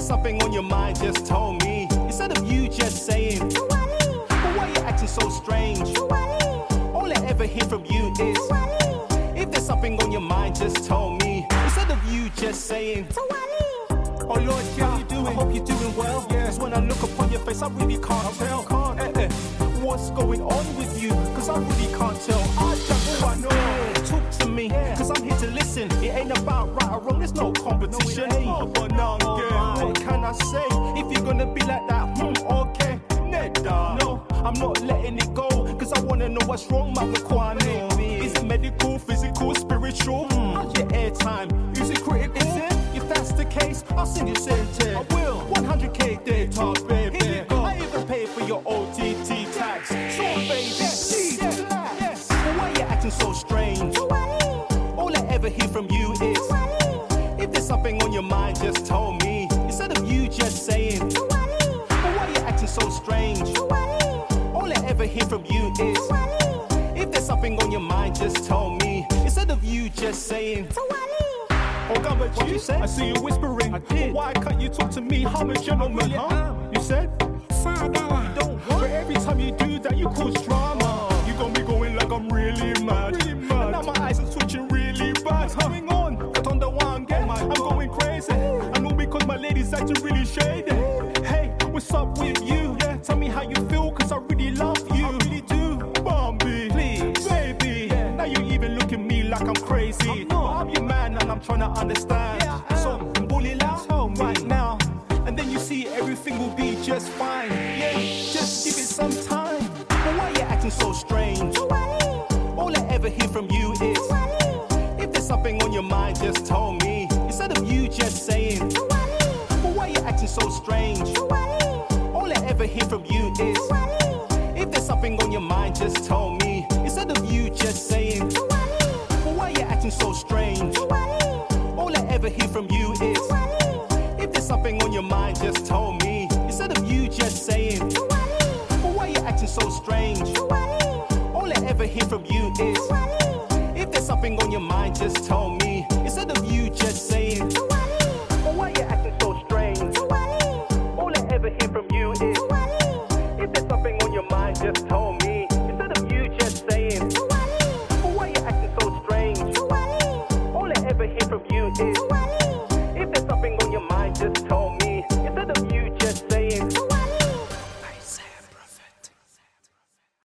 something on your mind, just tell me. Instead of you just saying, but why you acting so strange? All I ever hear from you is, if there's something on your mind, just tell me. Instead of you just saying, oh Lord, how you doing? I hope you're doing well. Yeah. Cause when I look upon your face, I really can't tell. What's going on with you? Cause I really can't tell. I just I know. Talk to me, cause I'm here to listen. It ain't about right or wrong, there's no competition. But now again, what can I say? If you're gonna be like that, okay. Neda. No, I'm not letting it go. Cause I wanna know what's wrong, Mother Kwame. Is it medical, physical, spiritual? How's your airtime? Is it critical? Is it? If that's the case, I'll send you sente. I will. 100k data, baby. Here you go. I even pay for your OTT tax. So baby, yes. But why you acting so strange? All I ever hear from you is, if there's something on your mind, just tell me. Instead of you just saying, but why you acting so strange? All I ever hear from you is, if there's something on your mind, just tell me. Instead of you just saying, oh God, what you said? I see you whispering. I did. Why can't you talk to me? I'm a gentleman, huh? You said? Don't worry. But every time you do that, you cause drama. You got me going like I'm really mad. And now my eyes are twitching really bad. What's going on? Got on the one game. I'm going crazy. I know because my lady's acting really shady. Hey, what's up with you? Yeah, tell me how you feel, cause I really love you. I really do. Bambi, please, baby. Yeah. Now you even look at me like I'm crazy. I'm your man and I'm trying to understand. So, bully loud, tell me right now. And then you see everything will be just fine. Yeah, just give it some time. But why you acting so strange? All I ever hear from you is, if there's something on your mind, just tell me. Instead of you just saying, but why you acting so strange? All I ever hear from you is, if there's something on your mind, just tell me. Instead of you just saying, but why you acting so strange? All I ever hear from you is, if there's something on your mind, just tell me. Instead of you just saying, but why you acting so strange? All I ever hear from you is, if there's something on your mind, just tell me. Instead of you just saying, but why you acting so strange? All I ever hear from